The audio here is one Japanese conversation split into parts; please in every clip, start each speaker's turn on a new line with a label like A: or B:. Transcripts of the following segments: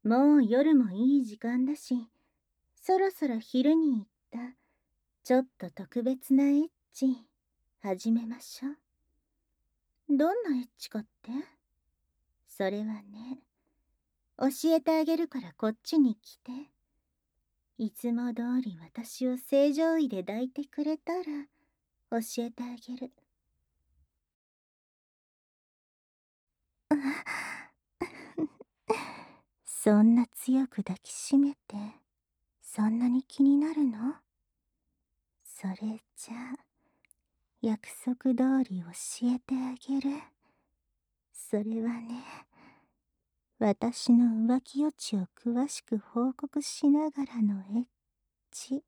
A: もう夜もいい時間だし、そろそろ昼に行ったちょっと特別なエッチ始めましょう。どんなエッチかって？それはね、教えてあげるからこっちに来て。いつも通り私を正常位で抱いてくれたら教えてあげる。そんな強く抱きしめて、そんなに気になるの？それじゃあ、約束通り教えてあげる。それはね、私の浮気余地を詳しく報告しながらのエッチ。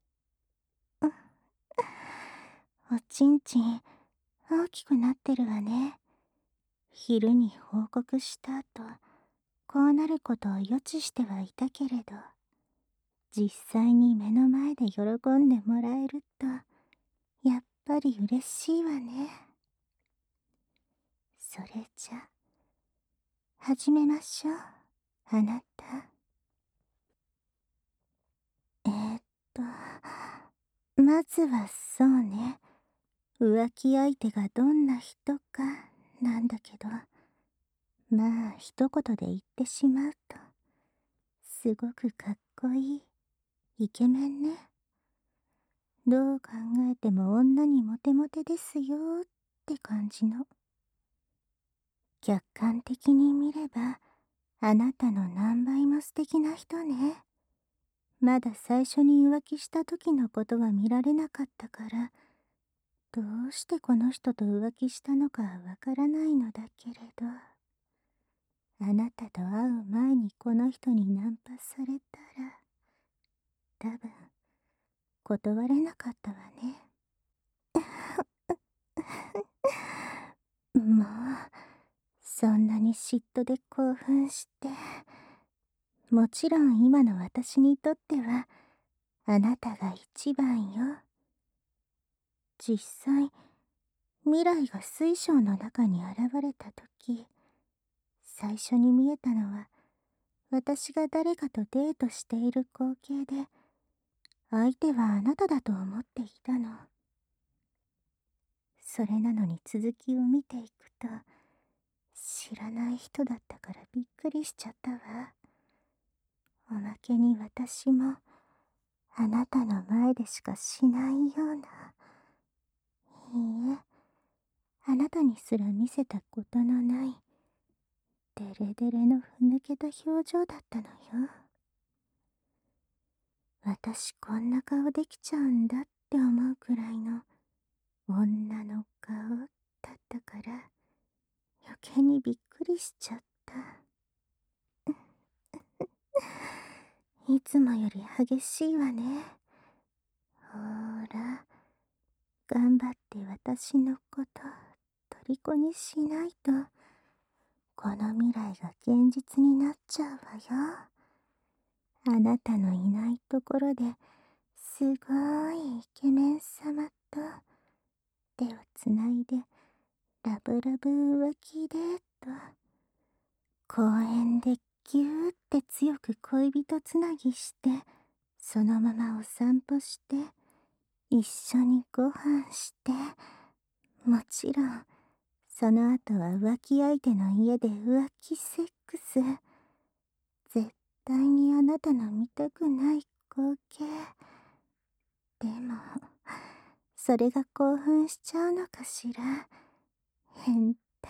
A: おちんちん、大きくなってるわね。昼に報告した後、こうなることを予知してはいたけれど、実際に目の前で喜んでもらえると、やっぱり嬉しいわね。それじゃ、始めましょう、あなた。えーっと、まずはそうね、浮気相手がどんな人かなんだけど、まあ一言で言ってしまうと、すごくかっこいいイケメンね。どう考えても女にモテモテですよって感じの。客観的に見れば、あなたの何倍も素敵な人ね。まだ最初に浮気した時のことは見られなかったから、どうしてこの人と浮気したのかわからないのだけれど、あなたと会う前にこの人にナンパされたら、多分、断れなかったわね。もう、そんなに嫉妬で興奮して、もちろん今の私にとっては、あなたが一番よ。実際、未来が水晶の中に現れた時、最初に見えたのは、私が誰かとデートしている光景で、相手はあなただと思っていたの。それなのに続きを見ていくと、知らない人だったからびっくりしちゃったわ。おまけに私も、あなたの前でしかしないような。いいえ、あなたにすら見せたことのない、デレデレのふぬけた表情だったのよ。私こんな顔できちゃうんだって思うくらいの女の顔だったから、余計にびっくりしちゃった。いつもより激しいわね。ほーら、頑張って私のこと虜にしないと、この未来が現実になっちゃうわよ。あなたのいないところですごいイケメン様と手をつないでラブラブ浮気デート。公園でギューって強く恋人つなぎして、そのままお散歩して、一緒にご飯して、もちろん、その後は浮気相手の家で浮気セックス。絶対にあなたの見たくない光景。でも、それが興奮しちゃうのかしら。変態。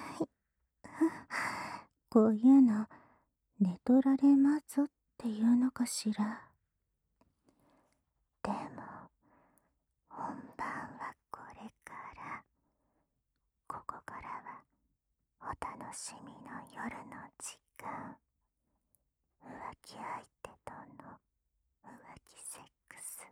A: こういうの、寝取られまぞっていうのかしら。でも、本番はこれから。ここからは、お楽しみの夜の時間。浮気相手との浮気セックス。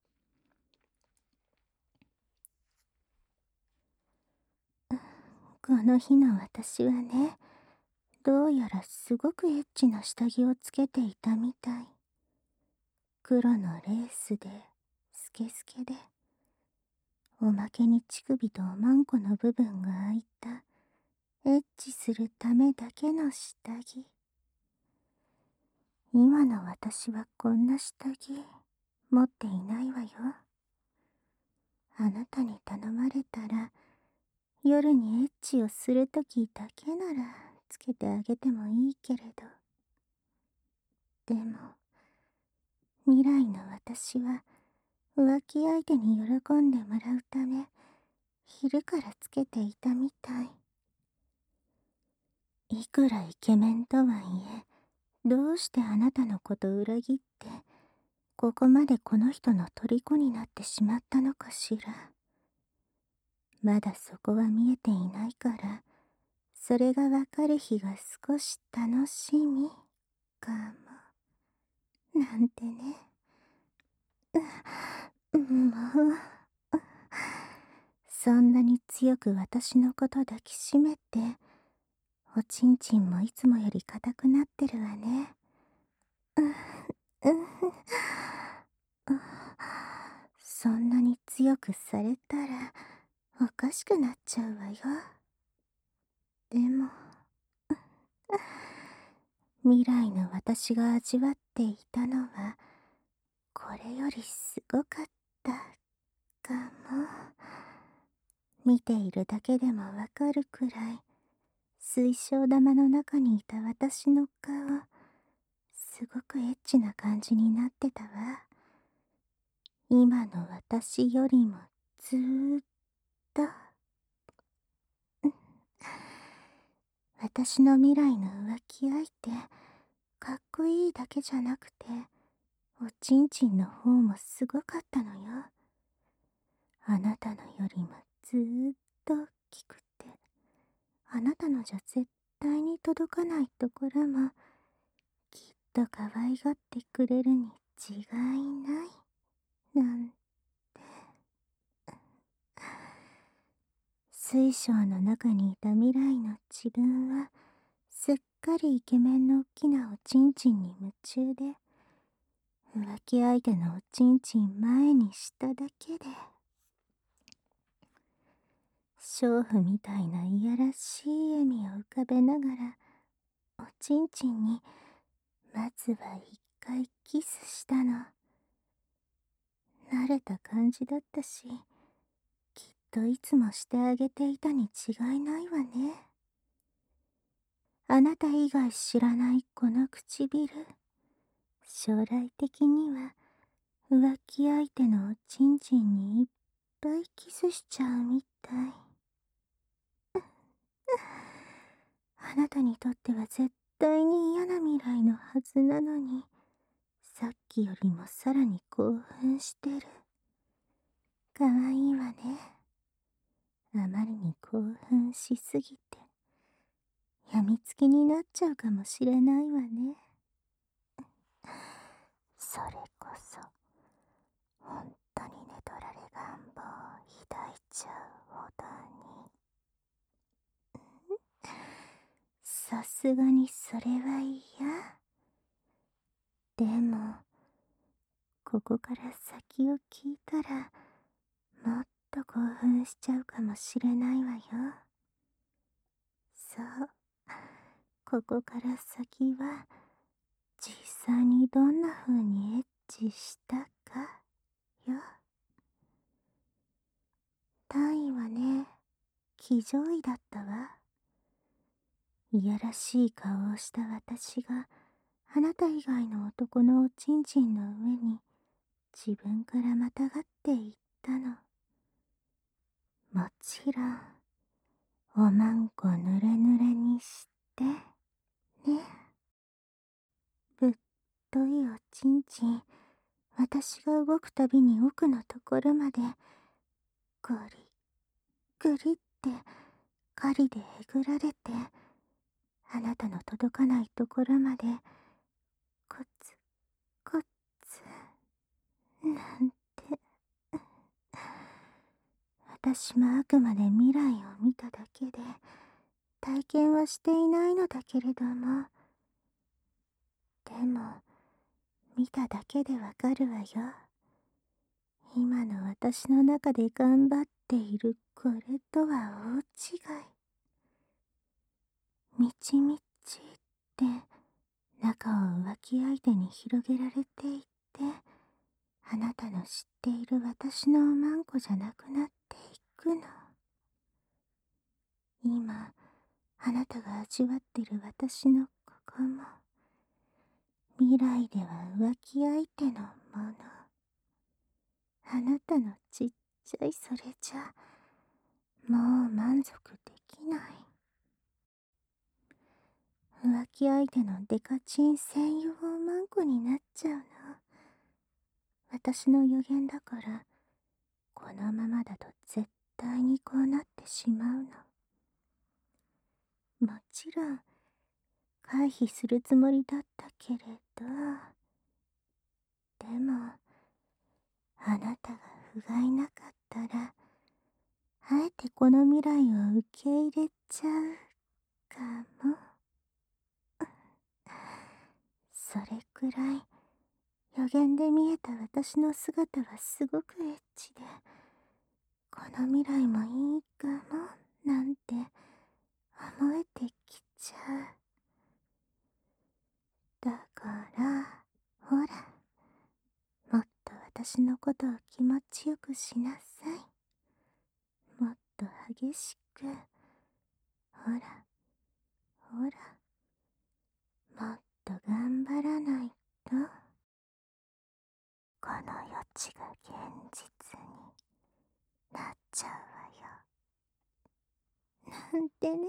A: この日の私はね、どうやらすごくエッチな下着をつけていたみたい。黒のレースで、スケスケで、おまけに乳首とおまんこの部分が開いた、エッチするためだけの下着。 今の私はこんな下着持っていないわよ。あなたに頼まれたら、夜にエッチをするときだけならつけてあげてもいいけれど。でも、未来の私は浮気相手に喜んでもらうため、昼からつけていたみたい。いくらイケメンとはいえ、どうしてあなたのこと裏切って、ここまでこの人の虜になってしまったのかしら。まだそこは見えていないから、それがわかる日が少し楽しみかも。なんてね。もう。そんなに強く私のこと抱きしめて、おちんちんもいつもより硬くなってるわね。そんなに強くされたらおかしくなっちゃうわよ。でも、未来の私が味わっていたのはこれよりすごかったかも。見ているだけでもわかるくらい、水晶玉の中にいた私の顔、すごくエッチな感じになってたわ。今の私よりもずーっと。私の未来の浮気相手、かっこいいだけじゃなくて、おちんちんの方もすごかったのよ。あなたのよりもずーっと大きくて、あなたのじゃ絶対に届かないところも、きっと可愛がってくれるに違いない。なん水晶の中にいた未来の自分は、すっかりイケメンの大きなおちんちんに夢中で、浮気相手のおちんちん前にしただけで、娼婦みたいないやらしい笑みを浮かべながら、おちんちんにまずは一回キスしたの。慣れた感じだったし、きっといつもしてあげていたに違いないわね。あなた以外知らないこの唇、将来的には浮気相手のおちんちんにいっぱいキスしちゃうみたい。あなたにとっては絶対に嫌な未来のはずなのに、さっきよりもさらに興奮してる。かわいいわね。あまりに興奮しすぎて、やみつきになっちゃうかもしれないわね。それこそ、本当に寝取られ願望を抱いちゃうほどに。さすがにそれは嫌。でも、ここから先を聞いたら、もっと興奮しちゃうかもしれないわよ。そう、ここから先は、実際にどんな風にエッチしたかよ。単位はね、騎乗位だったわ。いやらしい顔をした私が、あなた以外の男のおちんちんの上に、自分からまたがっていったの。もちろん、おまんこぬれぬれにして、ね。ぶっといおちんちん、私が動くたびに奥のところまで、ぐり、ぐりって狩りでえぐられて、あなたの届かないところまで、コツ、コツ、なんて。私もあくまで未来を見ただけで、体験はしていないのだけれども、でも、見ただけでわかるわよ。今の私の中で頑張っているこれとは大違い。みちみちって中を浮気相手に広げられていって、あなたの知っている私のおまんこじゃなくなっていくの。今、あなたが味わってる私のここも、未来では浮気相手のもの。あなたのちっちゃいそれじゃ、もう満足できない。浮気相手のデカチン専用おまんこになっちゃうの。私の予言だから、このままだと絶対にこうなってしまうの。もちろん、回避するつもりだったけれど、でも、あなたが不甲斐なかったら、あえてこの未来を受け入れちゃうかも。それくらい、予言で見えた私の姿はすごくエッチで、この未来もいいかも、なんて思えてきちゃう。だから、ほら、もっと私のことを気持ちよくしなさい。もっと激しく。ほら、ほら、もっと頑張らないと。この余地が現実になっちゃうわよ。なんてね。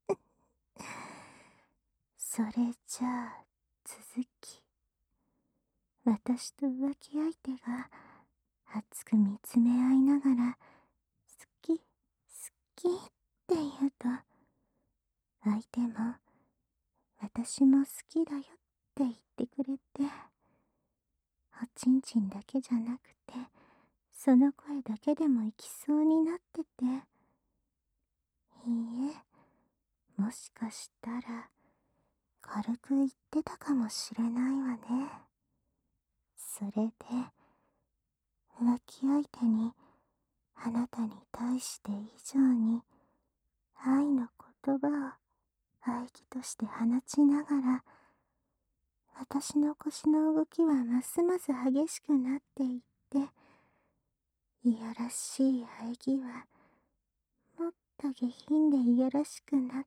A: それじゃあ、続き。私と浮気相手が熱く見つめ合いながら、好き、好きって言うと、相手も、私も好きだよって言ってくれて、おちんちんだけじゃなくて、その声だけでも行きそうになってて、いいえ、もしかしたら、軽く言ってたかもしれないわね。それで、浮気相手に、あなたに対して以上に、愛の言葉を喘ぎとして放ちながら、私の腰の動きはますます激しくなっていって、いやらしい喘ぎは、もっと下品でいやらしくなって、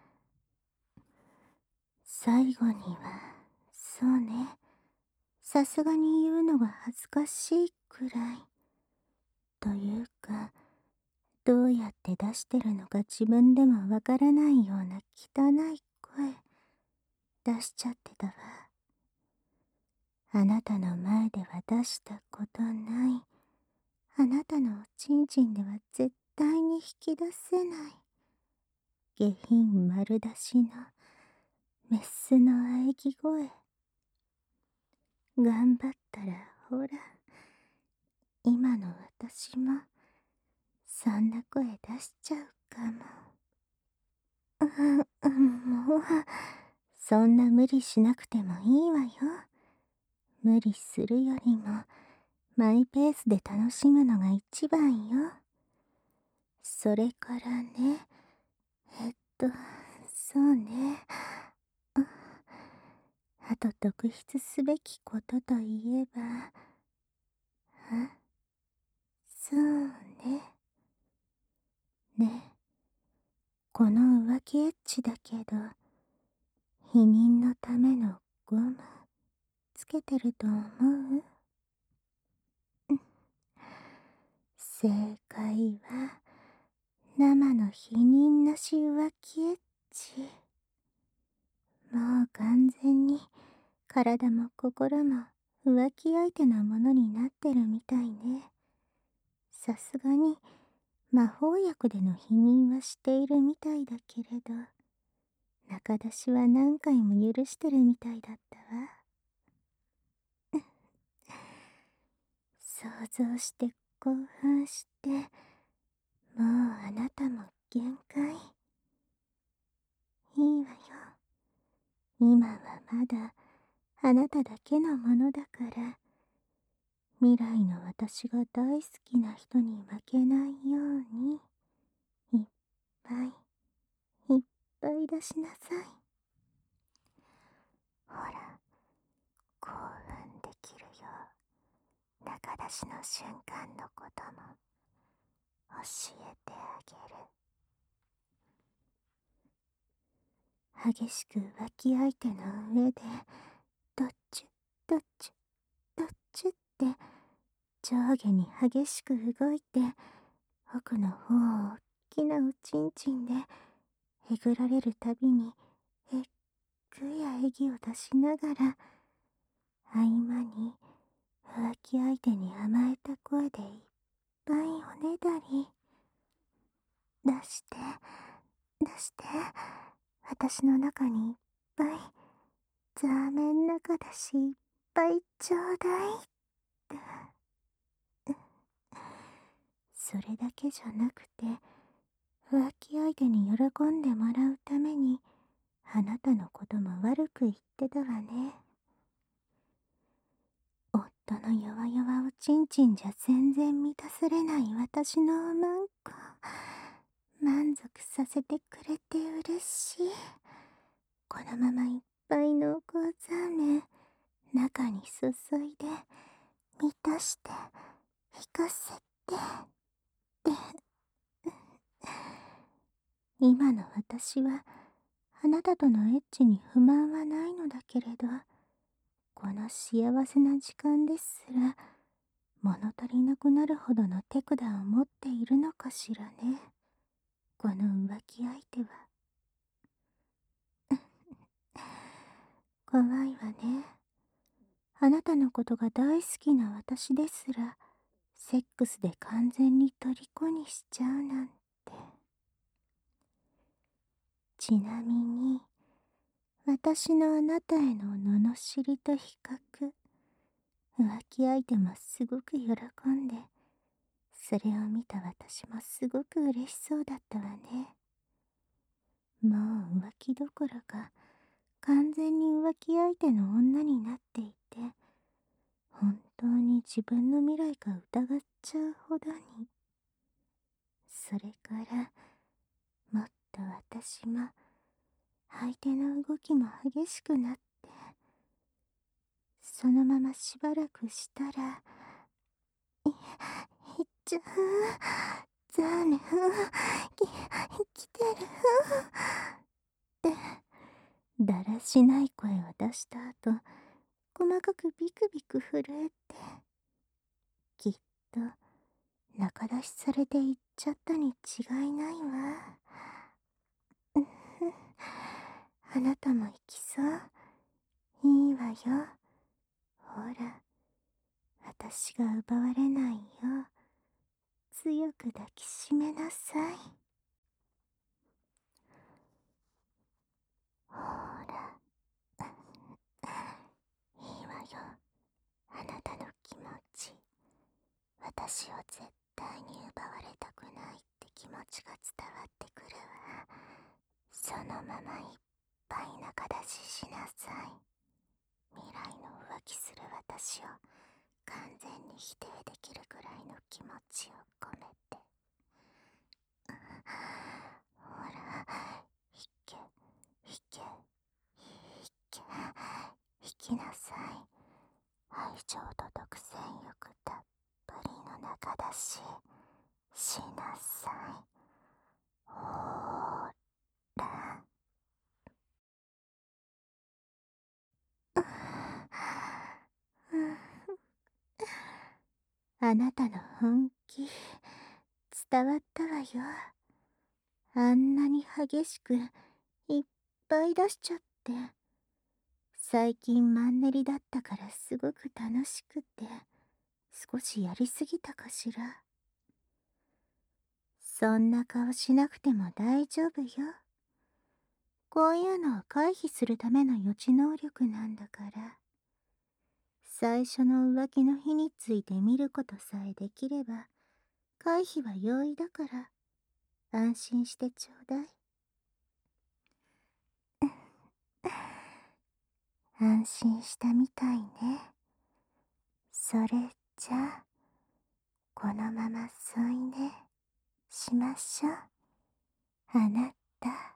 A: 最後には、そうね、さすがに言うのが恥ずかしいくらい。というか、どうやって出してるのか自分でもわからないような汚い声、出しちゃってたわ。あなたの前では出したことない。あなたのおちんちんでは絶対に引き出せない。下品丸出しのメスの喘ぎ声。頑張ったらほら、今の私も、そんな声出しちゃうかも。もう、そんな無理しなくてもいいわよ。無理するよりも、マイペースで楽しむのが一番よ。それからね、そうね。あと特筆すべきことといえば、そうね。ね、この浮気エッチだけど、否認のためのゴム、つけてると思う？正解は、生の否認なし浮気エッチ。もう完全に、体も心も浮気相手のものになってるみたいね。さすがに、魔法薬での否認はしているみたいだけれど、中出しは何回も許してるみたいだったわ。想像して興奮して、もうあなたも限界。いいわよ。今はまだあなただけのものだから、未来の私が大好きな人に負けないように、いっぱいいっぱい出しなさい。 中出しの瞬間のことも教えてあげる。激しく浮気相手の上でどっちゅどっちゅどっちゅって上下に激しく動いて、奥の方を大きなおちんちんでえぐられるたびにえっくや息を出しながら、合間に浮気相手に甘えた声でいっぱいおねだり。出して出して、私の中にいっぱい、ザーメン中だしいっぱいちょうだい。それだけじゃなくて、浮気相手に喜んでもらうためにあなたのことも悪く言ってたわね。夫の弱々おちんちんじゃ全然満たされない私のおまんこ、満足させてくれて嬉しい。このままいっぱい濃厚ザーメン中に注いで満たして引かせてって今の私はあなたとのエッチに不満はないのだけれど、この幸せな時間ですら物足りなくなるほどの手札を持っているのかしらね、この浮気相手は。怖いわね。あなたのことが大好きな私ですらセックスで完全に虜にしちゃうなんて。ちなみに私のあなたへの罵りと比較、浮気相手もすごく喜んで、それを見た私もすごく嬉しそうだったわね。もう浮気どころか完全に浮気相手の女になっていて、本当に自分の未来が疑っちゃうほどに。それからもっと私も相手の動きも激しくなって、そのまましばらくしたら、いっちゃう、ザーメン来てるってだらしない声を出した後、細かくビクビク震えて、きっと中出しされていっちゃったに違いないわ。あなたも行きそう？いいわよ。ほら、私が奪われないよう強く抱きしめなさい。ほら、いいわよ。あなたの気持ち、私を絶対に奪われたくないって気持ちが伝わってくるわ。そのままいっぱい中出ししなさい。未来の浮気する私を完全に否定できるくらいの気持ちを込めて。ほら、引け引け引け引きなさい。愛情と独占欲たっぷりの中出ししなさい。ほーら。あなたの本気伝わったわよ。あんなに激しくいっぱい出しちゃって。最近マンネリだったからすごく楽しくて、少しやりすぎたかしら。そんな顔しなくても大丈夫よ。こういうのを回避するための予知能力なんだから。最初の浮気の日について見ることさえできれば、回避は容易だから、安心してちょうだい。安心したみたいね。それじゃあ、このまま添い寝しましょう。あなた。